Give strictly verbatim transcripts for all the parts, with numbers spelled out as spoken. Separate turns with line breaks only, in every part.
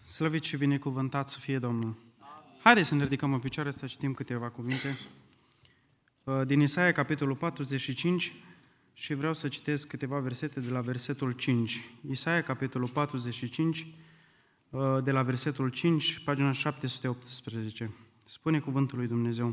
Slăvit și binecuvântat să fie Domnul! Haideți să ne ridicăm în picioare să citim câteva cuvinte din Isaia, capitolul patruzeci și cinci, și vreau să citesc câteva versete de la versetul cinci. Isaia, capitolul patruzeci și cinci, de la versetul cinci, pagina șapte sute optsprezece. Spune cuvântul lui Dumnezeu: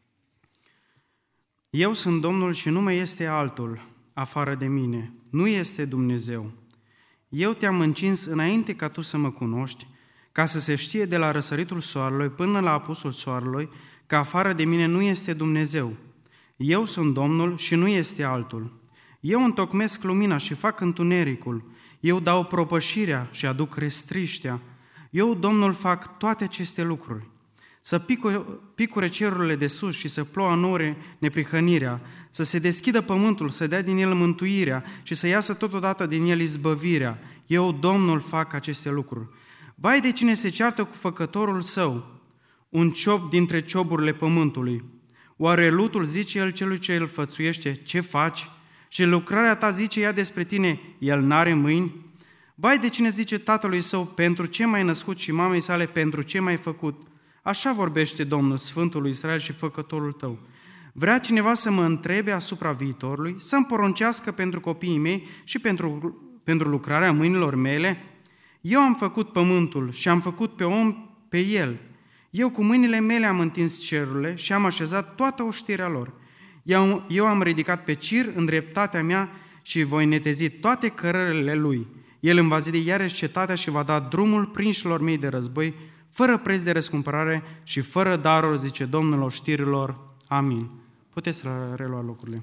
Eu sunt Domnul și nu mai este altul afară de mine, nu este Dumnezeu. Eu te-am încins înainte ca tu să mă cunoști, ca să se știe de la răsăritul soarelui până la apusul soarelui, că afară de mine nu este Dumnezeu. Eu sunt Domnul și nu este altul. Eu întocmesc lumina și fac întunericul. Eu dau propășirea și aduc restriștea. Eu, Domnul, fac toate aceste lucruri. Să picure cerurile de sus și să plouă nori neprihănirea, să se deschidă pământul, să dea din el mântuirea și să iasă totodată din el izbăvirea. Eu, Domnul, fac aceste lucruri. Vai de cine se ceartă cu făcătorul său, un ciop dintre cioburile pământului. Oare lutul zice el celui ce îl fățuiește, ce faci? Și lucrarea ta zice ea despre tine, el n-are mâini? Vai de cine zice tatălui său, pentru ce m-ai născut, și mamei sale, pentru ce m-ai făcut? Așa vorbește Domnul, Sfântul lui Israel și Făcătorul tău. Vrea cineva să mă întrebe asupra viitorului, să-mi poruncească pentru copiii mei și pentru, pentru lucrarea mâinilor mele? Eu am făcut pământul și am făcut pe om pe el. Eu cu mâinile mele am întins cerurile și am așezat toată oștirea lor. Eu, eu am ridicat pe cir în dreptatea mea și voi netezi toate cărările lui. El îmi va zidi iarăși cetatea și va da drumul prinșilor mei de război, fără preț de răscumpărare și fără daruri, zice Domnul oștirilor. Amin. Puteți relua locurile.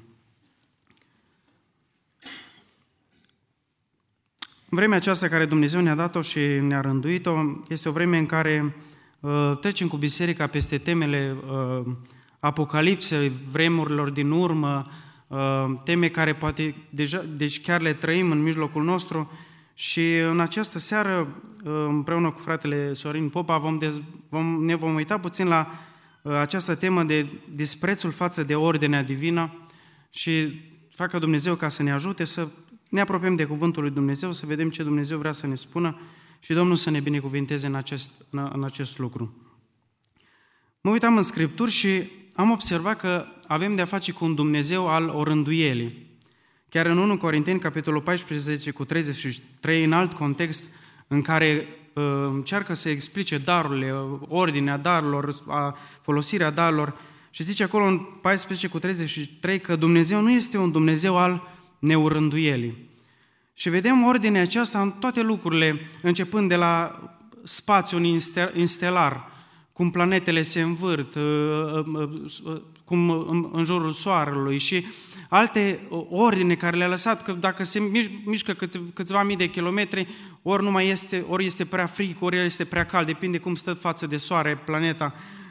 Vremea aceasta care Dumnezeu ne-a dat-o și ne-a rânduit-o este o vreme în care uh, trecem cu biserica peste temele uh, apocalipsei, vremurilor din urmă, uh, teme care poate deja, deci chiar le trăim în mijlocul nostru. Și în această seară, împreună cu fratele Sorin Popa, vom dez, vom, ne vom uita puțin la această temă de disprețul față de ordinea divină și facă Dumnezeu ca să ne ajute să ne apropiem de cuvântul lui Dumnezeu, să vedem ce Dumnezeu vrea să ne spună și Domnul să ne binecuvinteze în acest, în acest lucru. Mă uitam în Scripturi și am observat că avem de-a face cu un Dumnezeu al orânduielii. Chiar în întâi Corinteni, capitolul paisprezece, cu treizeci și trei, în alt context, în care uh, încearcă să explice darurile, ordinea darurilor, a, folosirea darurilor, și zice acolo în paisprezece cu treizeci și trei că Dumnezeu nu este un Dumnezeu al neurânduielii. Și vedem ordinea aceasta în toate lucrurile, începând de la spațiul instelar, cum planetele se învârt, uh, uh, uh, cum în, în jurul soarelui și alte ordine care le-a lăsat, că dacă se mișcă câte, câțiva mii de kilometri, ori nu mai este, ori este prea frig, ori este prea cald, depinde cum stă față de soare planeta.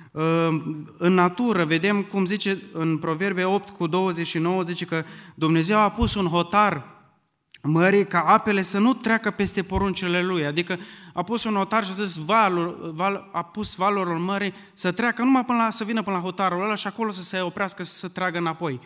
În natură vedem cum zice în Proverbe opt cu douăzeci și nouă, zice că Dumnezeu a pus un hotar mării ca apele să nu treacă peste poruncile lui, adică a pus un hotar și a zis valul, val, a pus valurile mării să treacă numai până la, să vină până la hotarul ăla și acolo să se oprească, să se tragă înapoi.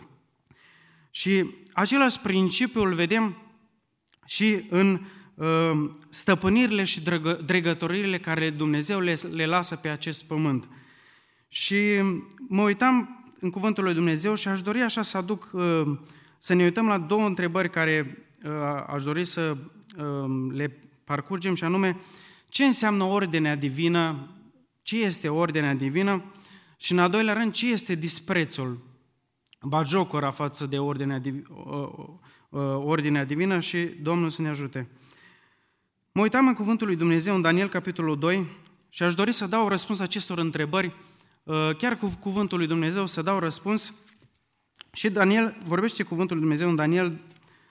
Și același principiu îl vedem și în uh, stăpânirile și drăgă, dregătoririle care Dumnezeu le, le lasă pe acest pământ. Și mă uitam în cuvântul lui Dumnezeu și aș dori așa să aduc, uh, să ne uităm la două întrebări care uh, aș dori să uh, le parcurgem, și anume, ce înseamnă ordinea divină, ce este ordinea divină și, în al doilea rând, ce este disprețul, bagiocora față de ordinea, ordinea divină, și Domnul să ne ajute. Mă uitam în cuvântul lui Dumnezeu în Daniel, capitolul doi, și aș dori să dau răspuns acestor întrebări, chiar cu cuvântul lui Dumnezeu să dau răspuns. Și Daniel, vorbește cuvântul lui Dumnezeu în Daniel,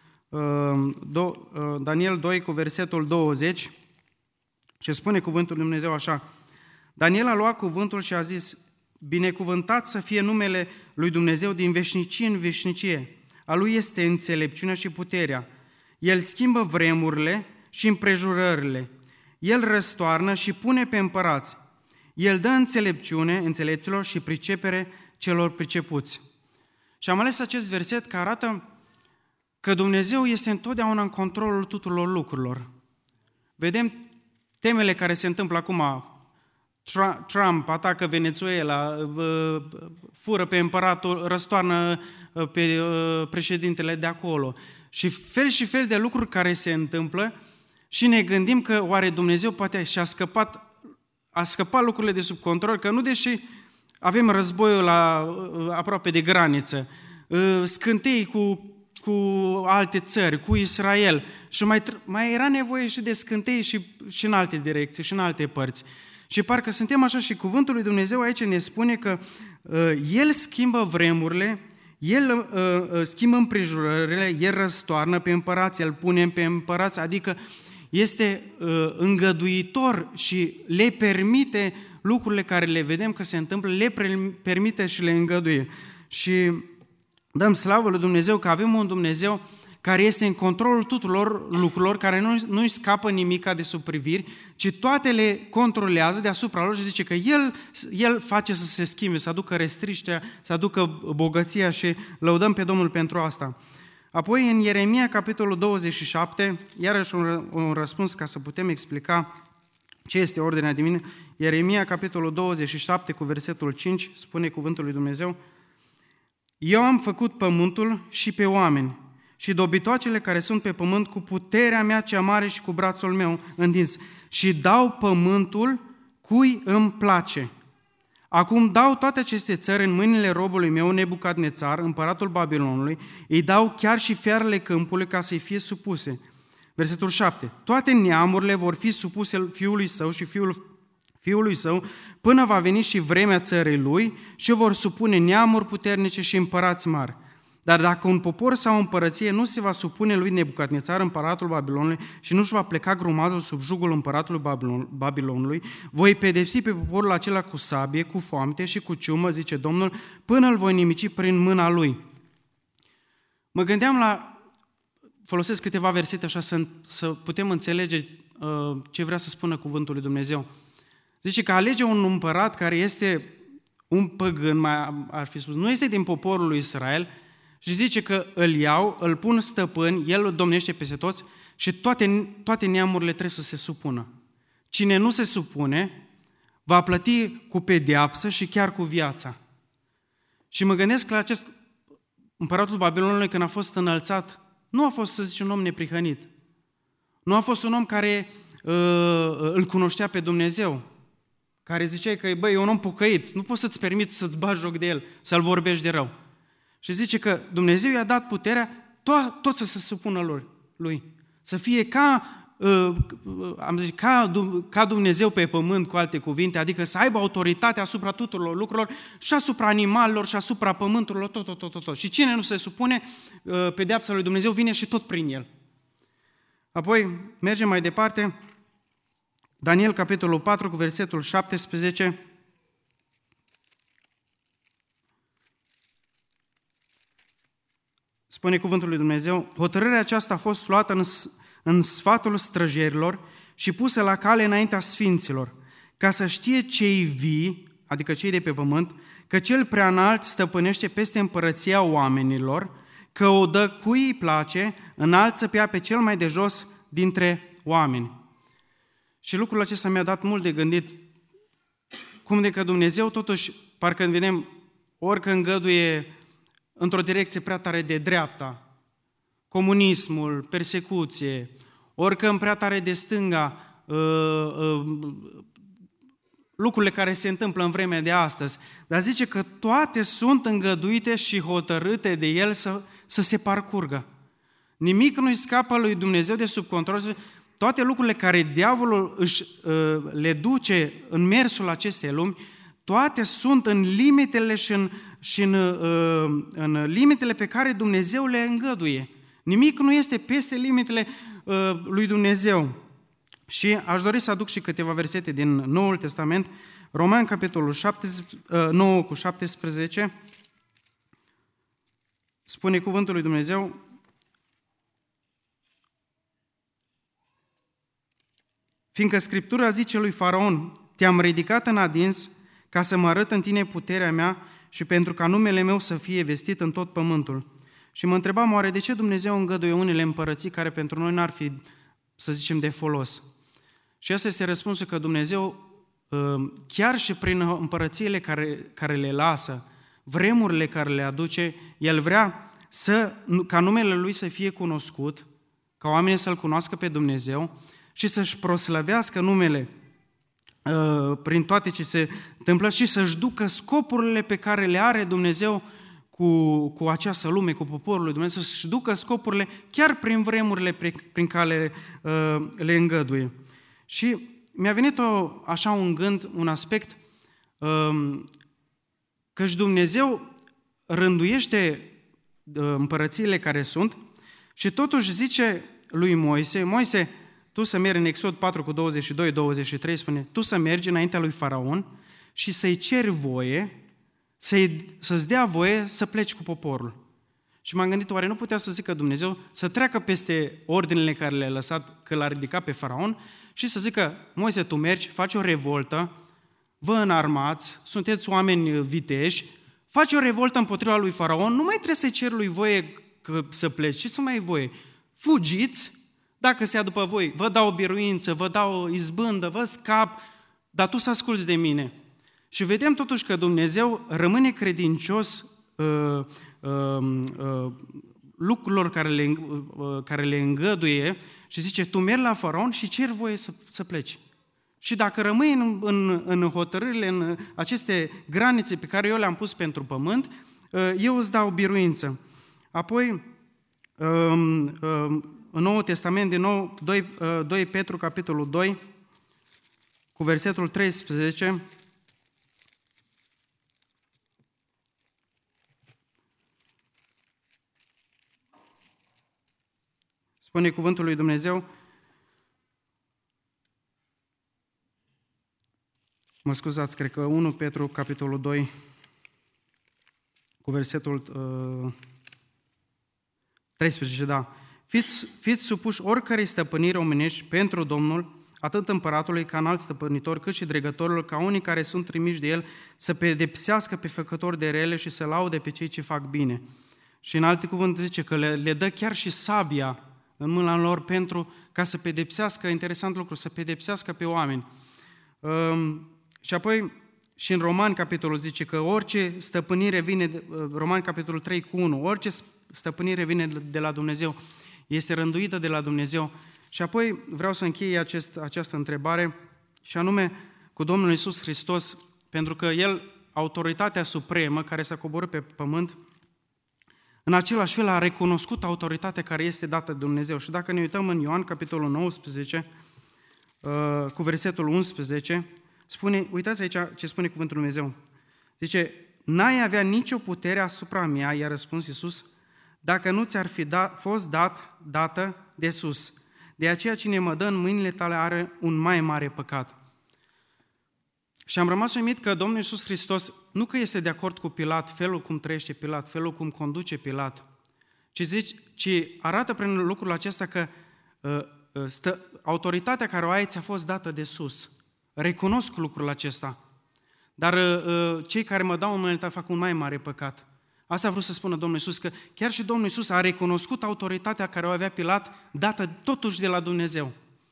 Daniel doi cu versetul douăzeci și spune cuvântul lui Dumnezeu așa: Daniel a luat cuvântul și a zis: binecuvântat să fie numele lui Dumnezeu din veșnicie în veșnicie. A lui este înțelepciunea și puterea. El schimbă vremurile și împrejurările. El răstoarnă și pune pe împărați. El dă înțelepciune înțelepților și pricepere celor pricepuți. Și am ales acest verset care arată că Dumnezeu este întotdeauna în controlul tuturor lucrurilor. Vedem temele care se întâmplă acum, Trump atacă Venezuela, fură pe împăratul, răstoarnă pe președintele de acolo și fel și fel de lucruri care se întâmplă și ne gândim că oare Dumnezeu poate și-a scăpat, a scăpat lucrurile de sub control, că nu deși avem războiul la, aproape de graniță, scântei cu, cu alte țări, cu Israel și mai, mai era nevoie și de scântei și, și în alte direcții și în alte părți. Și parcă suntem așa și cuvântul lui Dumnezeu aici ne spune că uh, El schimbă vremurile, El uh, schimbă împrejurările, El răstoarnă pe împărați, El pune pe împărați, adică este uh, îngăduitor și le permite lucrurile care le vedem că se întâmplă, le permite și le îngăduie. Și dăm slavă lui Dumnezeu că avem un Dumnezeu care este în controlul tuturor lucrurilor, care nu, nu-i scapă nimica de sub priviri, ci toate le controlează deasupra lor și zice că El, El face să se schimbe, să aducă restriștea, să aducă bogăția și lăudăm pe Domnul pentru asta. Apoi în Ieremia, capitolul douăzeci și șapte, iarăși un, un răspuns ca să putem explica ce este ordinea divină. Ieremia, capitolul douăzeci și șapte, cu versetul cinci, spune cuvântul lui Dumnezeu: Eu am făcut pământul și pe oameni, și dobitoacele care sunt pe pământ cu puterea mea cea mare și cu brațul meu întins, și dau pământul cui îmi place. Acum dau toate aceste țări în mâinile robului meu Nebucadnețar, împăratul Babilonului, îi dau chiar și fiarele câmpului ca să-i fie supuse. Versetul șapte. Toate neamurile vor fi supuse fiului său și fiul fiului său, până va veni și vremea țării lui și vor supune neamuri puternice și împărați mari. Dar dacă un popor sau o împărăție nu se va supune lui Nebucadnețar, împăratul Babilonului, și nu-și va pleca grumazul sub jugul împăratului Babilon, Babilonului, voi pedepsi pe poporul acela cu sabie, cu foamete și cu ciumă, zice Domnul, până îl voi nimici prin mâna lui. Mă gândeam la, folosesc câteva versete așa să, să putem înțelege uh, ce vrea să spună cuvântul lui Dumnezeu. Zice că alege un împărat care este un păgân, mai ar fi spus, nu este din poporul lui Israel, și zice că îl iau, îl pun stăpân, el îl domnește peste toți și toate, toate neamurile trebuie să se supună. Cine nu se supune, va plăti cu pedeapsă și chiar cu viața. Și mă gândesc la acest împăratul Babilonului când a fost înălțat, nu a fost, să zice, un om neprihănit. Nu a fost un om care uh, îl cunoștea pe Dumnezeu, care ziceai că, băi, e un om pocăit, nu poți să-ți permiți să-ți bagi joc de el, să-l vorbești de rău. Și zice că Dumnezeu i-a dat puterea to- tot să se supună lui. Să fie ca, uh, am zis, ca, ca Dumnezeu pe pământ, cu alte cuvinte, adică să aibă autoritate asupra tuturor lucrurilor și asupra animalelor și asupra pământurilor, tot, tot, tot, tot, tot. Și cine nu se supune, uh, pedeapsa lui Dumnezeu vine și tot prin el. Apoi mergem mai departe, Daniel, capitolul patru, cu versetul șaptesprezece, spune cuvântul lui Dumnezeu: hotărârea aceasta a fost luată în, în sfatul străjerilor și pusă la cale înaintea sfinților, ca să știe cei vii, adică cei de pe pământ, că cel preanalt stăpânește peste împărăția oamenilor, că o dă cui îi place, înalță pe ea pe cel mai de jos dintre oameni. Și lucrul acesta mi-a dat mult de gândit, cum de că Dumnezeu totuși, parcă vedem, orică îngăduie într-o direcție prea tare de dreapta, comunismul, persecuție, orică în prea tare de stânga, uh, uh, lucrurile care se întâmplă în vremea de astăzi, dar zice că toate sunt îngăduite și hotărâte de El să, să se parcurgă. Nimic nu-i scapă lui Dumnezeu de sub control. Toate lucrurile care diavolul își, uh, le duce în mersul acestei lumi, toate sunt în limitele și în, și în, uh, în limitele pe care Dumnezeu le îngăduie. Nimic nu este peste limitele uh, lui Dumnezeu. Și aș dori să aduc și câteva versete din Noul Testament, Roman, capitolul nouă cu șaptesprezece, spune cuvântul lui Dumnezeu: fiindcă Scriptura zice lui Faraon: te-am ridicat în adins ca să mă arăt în tine puterea mea și pentru ca numele meu să fie vestit în tot pământul. Și mă întrebam, oare de ce Dumnezeu îngăduie unele împărății care pentru noi n-ar fi, să zicem, de folos? Și asta este răspunsul că Dumnezeu, chiar și prin împărățiile care, care le lasă, vremurile care le aduce, El vrea să, ca numele Lui să fie cunoscut, ca oamenii să-L cunoască pe Dumnezeu și să-și proslăvească numele prin toate ce se întâmplă și să-și ducă scopurile pe care le are Dumnezeu cu, cu această lume, cu poporul lui Dumnezeu, să-și ducă scopurile chiar prin vremurile prin care uh, le îngăduie. Și mi-a venit o, așa un gând, un aspect, uh, că-și Dumnezeu rânduiește uh, împărățiile care sunt și totuși zice lui Moise, Moise, tu să mergi în Exod patru cu douăzeci și doi douăzeci și trei, spune, tu să mergi înaintea lui Faraon și să-i ceri voie, să-i, să-ți dea voie să pleci cu poporul. Și m-am gândit, oare nu putea să zică Dumnezeu să treacă peste ordinele care le-a lăsat, că l-a ridicat pe Faraon și să zică, Moise, tu mergi, faci o revoltă, vă înarmați, sunteți oameni viteși, faci o revoltă împotriva lui Faraon, nu mai trebuie să-i ceri lui voie că să pleci, ce să mai ai voie? Fugiți, dacă se ia după voi, vă dau o biruință, vă dau o izbândă, vă scap, dar tu să asculți de mine. Și vedem totuși că Dumnezeu rămâne credincios uh, uh, uh, lucrurilor care le, uh, care le îngăduie și zice, tu mergi la Faraon și ceri voie să, să pleci. Și dacă rămâi în, în, în hotărârile, în aceste granițe pe care eu le-am pus pentru pământ, uh, eu îți dau biruință. Apoi, uh, uh, în Noul Testament, din nou, doi Petru, capitolul doi, cu versetul treisprezece, spune cuvântul lui Dumnezeu, mă scuzați, cred că unu Petru, capitolul doi, cu versetul uh, treisprezece, da. Fiți, fiți supuși oricărei stăpâniri omenești pentru Domnul, atât împăratului ca înalt stăpânitor, cât și dregătorilor, ca unii care sunt trimiși de El să pedepsească pe făcători de rele și să laude pe cei ce fac bine. Și în alte cuvinte zice că le, le dă chiar și sabia în mâna lor pentru ca să pedepsească, interesant lucru, să pedepsească pe oameni. Um, și apoi și în Romani capitolul zice că orice stăpânire vine, Romani capitolul trei cu unu, orice stăpânire vine de la Dumnezeu, este rânduită de la Dumnezeu. Și apoi vreau să închei acest, această întrebare și anume cu Domnul Iisus Hristos, pentru că El, autoritatea supremă care s-a coborât pe pământ, în același fel a recunoscut autoritatea care este dată de Dumnezeu. Și dacă ne uităm în Ioan, capitolul nouăsprezece, cu versetul unsprezece, spune, uitați aici ce spune cuvântul Dumnezeu. Zice, n-ai avea nicio putere asupra mea, i-a răspuns Iisus, dacă nu ți-ar fi dat, fost dat, dată de sus. De aceea cine mă dă în mâinile tale are un mai mare păcat. Și am rămas uimit că Domnul Iisus Hristos nu că este de acord cu Pilat, felul cum trăiește Pilat, felul cum conduce Pilat, ci, zici, ci arată prin lucrul acesta că uh, stă, autoritatea care o ai ți-a fost dată de sus. Recunosc lucrul acesta. Dar uh, cei care mă dau în mâinile tale fac un mai mare păcat. Asta a vrut să spună Domnul Iisus, că chiar și Domnul Iisus a recunoscut autoritatea care o avea Pilat, dată totuși de la Dumnezeu.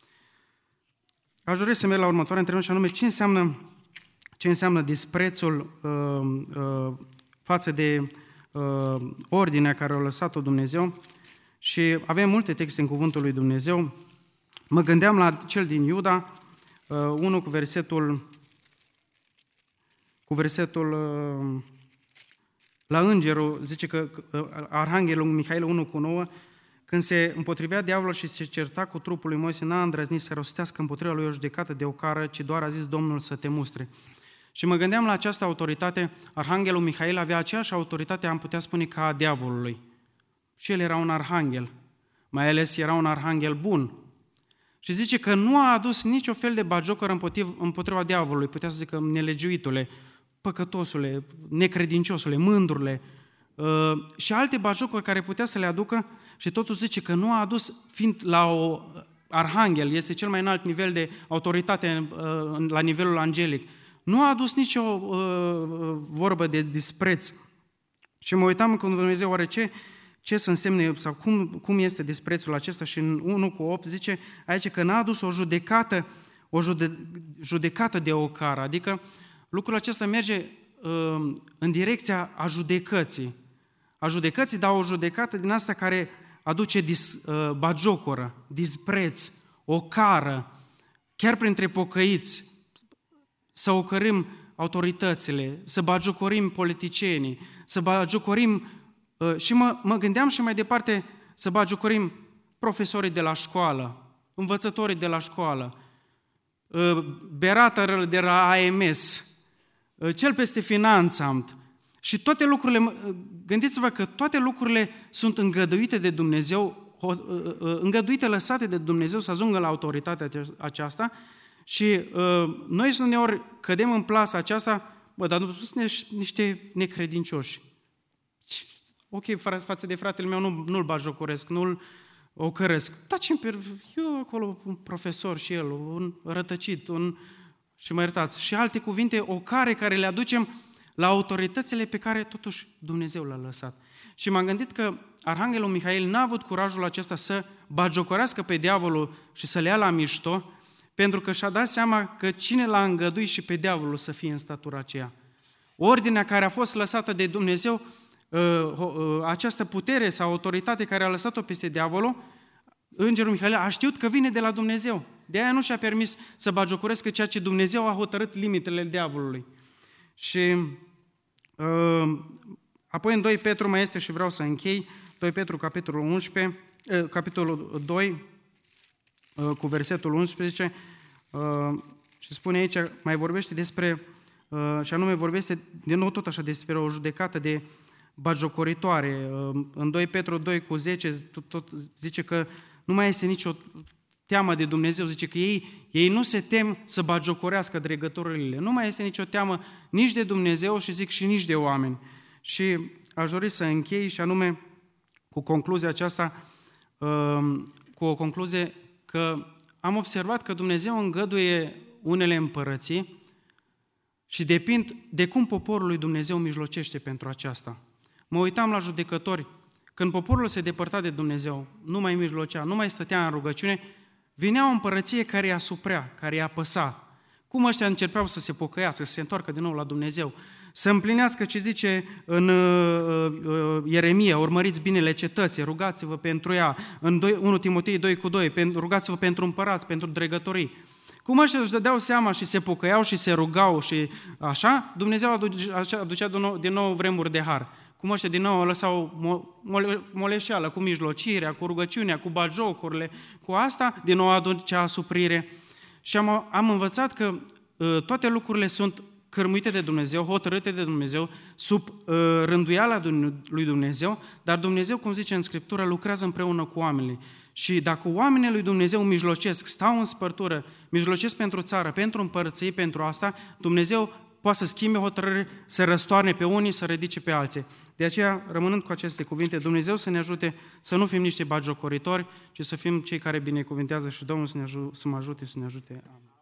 Aș dori să merg la următoarea întrebare și anume, ce înseamnă, ce înseamnă disprețul uh, uh, față de uh, ordinea care a lăsat-o Dumnezeu? Și avem multe texte în cuvântul lui Dumnezeu. Mă gândeam la cel din Iuda, uh, unul cu versetul, cu versetul uh, la îngerul, zice că Arhanghelul Mihail unu cu nouă, când se împotrivea diavolul și se certa cu trupul lui Moise, n-a îndrăznit să rostească împotriva lui o judecată de ocară, ci doar a zis Domnul să te mustre. Și mă gândeam la această autoritate, Arhanghelul Mihail avea aceeași autoritate, am putea spune, ca a diavolului. Și el era un arhanghel, mai ales era un arhanghel bun. Și zice că nu a adus nicio fel de bagiocără împotriva, împotriva diavolului, putea să zică nelegiuitule, păcătosule, necredinciosule, mândrule uh, și alte bagiocuri care putea să le aducă și totuși zice că nu a adus, fiind la o arhanghel, este cel mai înalt nivel de autoritate uh, la nivelul angelic, nu a adus nicio uh, vorbă de dispreț. Și mă uitam în cuvântul Dumnezeu, oare ce, ce să însemne sau cum, cum este disprețul acesta și în unu cu opt zice aici că n-a adus o judecată, o jude- judecată de ocară, adică lucrul acesta merge uh, în direcția a judecății. A judecății, dar o judecată din asta care aduce dis, uh, bagiocoră, dispreț, ocară, chiar printre pocăiți, să ocărâm autoritățile, să bagiocorim politicienii, să bagiocorim, uh, și mă, mă gândeam și mai departe, să bagiocorim profesorii de la școală, învățătorii de la școală, uh, beraterul de la A M S, uh, cel peste Finanțamt, și toate lucrurile, gândiți-vă că toate lucrurile sunt îngăduite de Dumnezeu, îngăduite, lăsate de Dumnezeu să ajungă la autoritatea aceasta și noi uneori cădem în plasa aceasta, bă, dar nu sunt niște necredincioși. Ok, față de fratele meu nu, nu-l bajocoresc, nu-l ocăresc. Dar ce-mi per... Eu acolo un profesor și el, un rătăcit, un... și mă iertați, și alte cuvinte, ocare care le aducem la autoritățile pe care totuși Dumnezeu le-a lăsat. Și m-am gândit că Arhanghelul Mihail n-a avut curajul acesta să bagiocorească pe diavolul și să le ia la mișto, pentru că și-a dat seama că cine l-a îngăduit și pe diavolul să fie în statura aceea. Ordinea care a fost lăsată de Dumnezeu, această putere sau autoritate care a lăsat-o peste diavolul, Îngerul Mihail a știut că vine de la Dumnezeu. De aia nu și-a permis să bagiocorească ceea ce Dumnezeu a hotărât limitele diavolului. Și uh, apoi în doi Petru mai este și vreau să închei, doi Petru, capitolul unsprezece, uh, capitolul doi, uh, cu versetul unsprezece, uh, și spune aici, mai vorbește despre, uh, și anume vorbește din nou tot așa despre o judecată de bagiocoritoare. Uh, în doi Petru doi cu zece tot, tot zice că nu mai este nicio teamă de Dumnezeu, zice că ei, ei nu se tem să bagiocorească dregătorile. Nu mai este nicio teamă nici de Dumnezeu și zic și nici de oameni. Și aș dori să închei și anume cu concluzia aceasta, cu o concluzie că am observat că Dumnezeu îngăduie unele împărății și depind de cum poporul lui Dumnezeu mijlocește pentru aceasta. Mă uitam la judecători, când poporul se depărta de Dumnezeu, nu mai mijlocea, nu mai stătea în rugăciune, vinea o împărăție care îi asuprea, care îi apăsa. Cum ăștia începeau să se pocăiască, să se întoarcă din nou la Dumnezeu, să împlinească ce zice în uh, Ieremia, urmăriți binele cetății, rugați-vă pentru ea, în unu Timotei doi cu doi, rugați-vă pentru împărați, pentru dregătorii. Cum ăștia își dădeau seama și se pocăiau și se rugau și așa, Dumnezeu aducea, aducea din nou, din nou vremuri de har. Cum ăștia din nou lăsau moleșeală cu mijlocirea, cu rugăciunea, cu bagiocurile, cu asta, din nou aducea asuprire. Și am, am învățat că uh, toate lucrurile sunt cărmuite de Dumnezeu, hotărâte de Dumnezeu, sub uh, rânduiala lui Dumnezeu, dar Dumnezeu, cum zice în Scriptură, lucrează împreună cu oamenii. Și dacă oamenii lui Dumnezeu mijlocesc, stau în spărtură, mijlocesc pentru țară, pentru împărăție, pentru asta, Dumnezeu poate să schimbe hotărâri, să răstoarne pe unii, să ridice pe alții. De aceea, rămânând cu aceste cuvinte, Dumnezeu să ne ajute să nu fim niște bagiocoritori, ci să fim cei care binecuvintează și Domnul să, ne ajute, să mă ajute, să ne ajute. Amin.